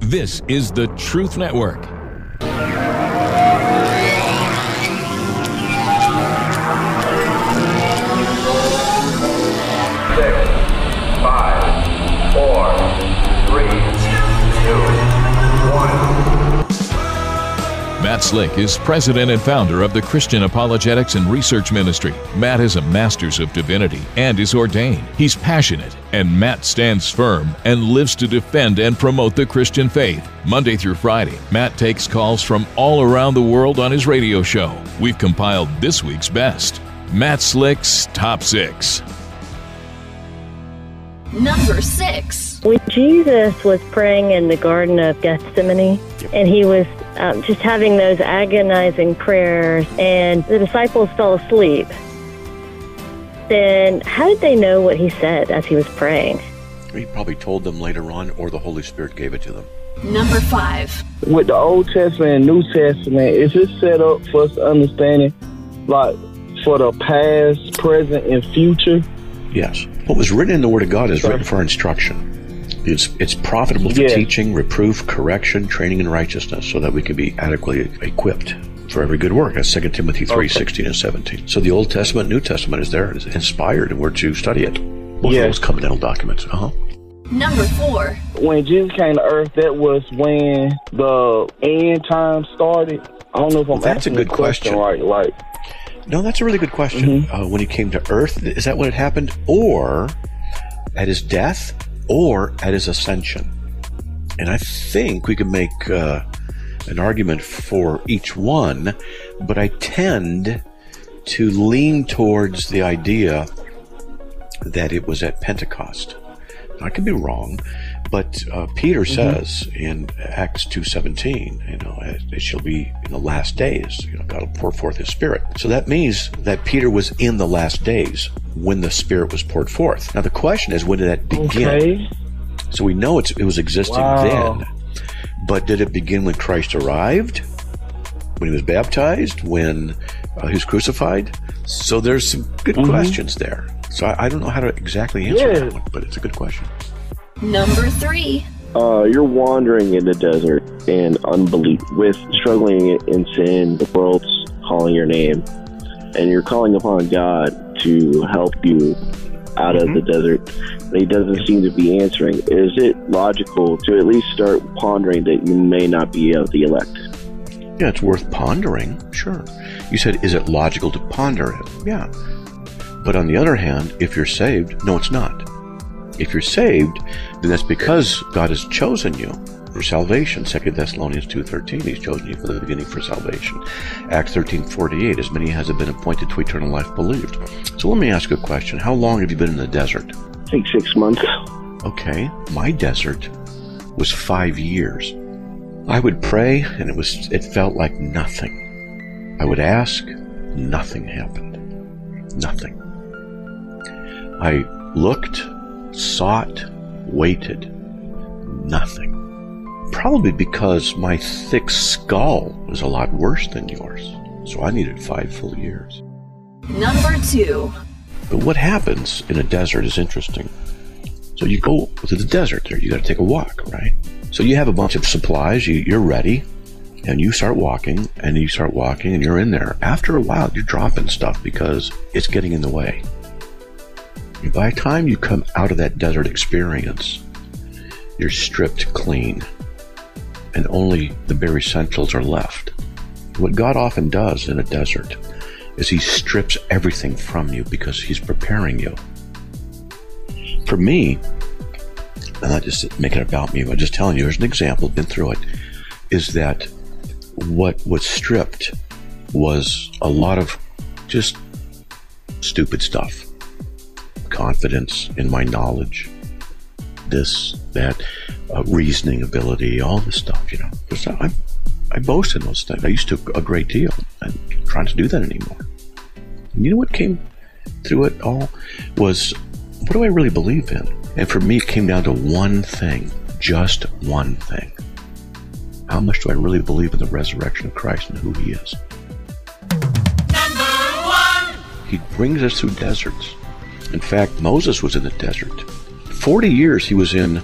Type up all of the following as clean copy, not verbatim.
This is the Truth Network. Matt Slick is president and founder of the Christian Apologetics and Research Ministry. Matt is a master's of divinity and is ordained. He's passionate, and Matt stands firm and lives to defend and promote the Christian faith. Monday through Friday, Matt takes calls from all around the world on his radio show. We've compiled this week's best. Matt Slick's Top 6. Number 6. When Jesus was praying in the Garden of Gethsemane, and he was just having those agonizing prayers, and the disciples fell asleep, then how did they know what he said as he was praying? He probably told them later on, or the Holy Spirit gave it to them. Number 5. With the Old Testament and New Testament, is it set up for us to understanding, like, for the past, present, and future? Yes. What was written in the Word of God is written for our instruction. It's profitable for teaching, reproof, correction, training in righteousness, so that we can be adequately equipped for every good work. That's 2 Timothy 3:16 and 17. So the Old Testament, New Testament is there. It's inspired, and we're to study it. Both of those covenantal documents. Number 4. When Jesus came to earth, that was when the end time started. I don't know if I'm asking a good question. Right. No, that's a really good question. When he came to earth, is that when it happened? Or at his death? Or at his ascension? And I think we can make an argument for each one, but I tend to lean towards the idea that it was at Pentecost. I could be wrong, but Peter says in Acts 2:17, it shall be in the last days. God will pour forth His Spirit. So that means that Peter was in the last days when the Spirit was poured forth. Now the question is, when did that begin? Okay. So we know it was existing then, but did it begin when Christ arrived? When He was baptized? When He was crucified? So there's some good questions there. So I don't know how to exactly answer that one, but it's a good question. Number 3. You're wandering in the desert in unbelief, with struggling in sin. The world's calling your name, and you're calling upon God to help you out of the desert. But He doesn't seem to be answering. Is it logical to at least start pondering that you may not be of the elect? Yeah, it's worth pondering, sure. You said, is it logical to ponder it? Yeah. But on the other hand, if you're saved, no, it's not. If you're saved, then that's because God has chosen you for salvation. 2 Thessalonians 2:13, He's chosen you from the beginning for salvation. Acts 13:48, as many as have been appointed to eternal life believed. So let me ask you a question. How long have you been in the desert? I think 6 months. Okay, my desert was 5 years. I would pray, and it felt like nothing. I would ask, nothing happened. Nothing. I looked, sought, waited. Nothing. Probably because my thick skull was a lot worse than yours. So I needed 5 full years. Number 2. But what happens in a desert is interesting. So you go to the desert there. You got to take a walk, right? So you have a bunch of supplies. You're ready. And you start walking, and you're in there. After a while, you're dropping stuff because it's getting in the way. And by the time you come out of that desert experience, you're stripped clean, and only the bare essentials are left. What God often does in a desert is He strips everything from you because He's preparing you. For me, I'm not just making it about me, but just telling you, here's an example, been through it, is that what was stripped was a lot of just stupid stuff. Confidence in my knowledge, this, that, reasoning ability, all this stuff, I boast in those things. I used to a great deal. I'm trying to do that anymore. And you know what came through it all was, what do I really believe in? And for me, it came down to one thing, just one thing. How much do I really believe in the resurrection of Christ and who He is? Number 1. He brings us through deserts. In fact, Moses was in the desert. 40 years he was in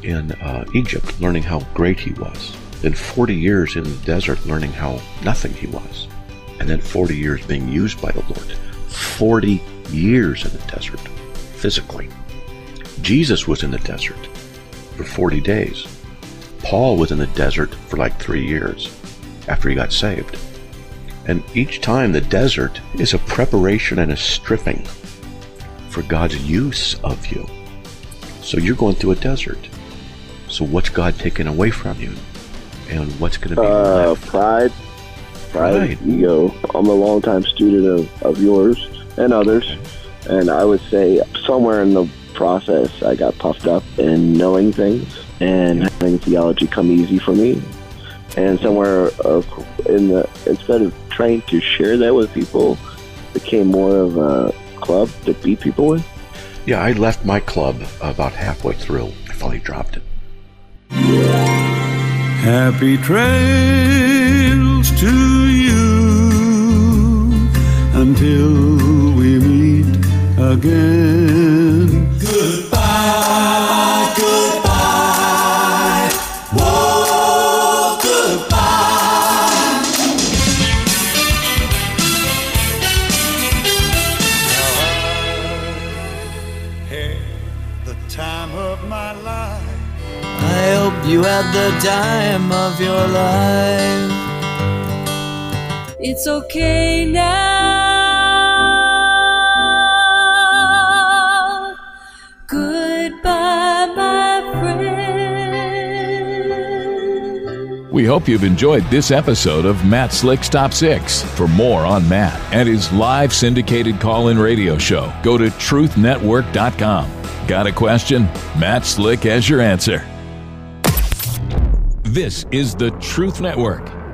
in Egypt, learning how great he was. Then 40 years in the desert, learning how nothing he was. And then 40 years being used by the Lord. 40 years in the desert, physically. Jesus was in the desert for 40 days. Paul was in the desert for like 3 years after he got saved. And each time the desert is a preparation and a stripping for God's use of you. So you're going through a desert. So what's God taking away from you? And what's going to be left? Pride, ego. I'm a longtime student of yours and others. And I would say somewhere in the process, I got puffed up in knowing things and having theology come easy for me. And somewhere instead of trying to share that with people, became more of a club to beat people with. Yeah, I left my club about halfway through. I finally dropped it. Happy trails to you until we meet again. Goodbye, goodbye, whoa, goodbye. Had the time of my life. I hope you had the time of your life. It's okay now. Goodbye, my friend. We hope you've enjoyed this episode of Matt Slick's Top 6. For more on Matt and his live syndicated call-in radio show, go to truthnetwork.com. Got a question? Matt Slick has your answer. This is the Truth Network.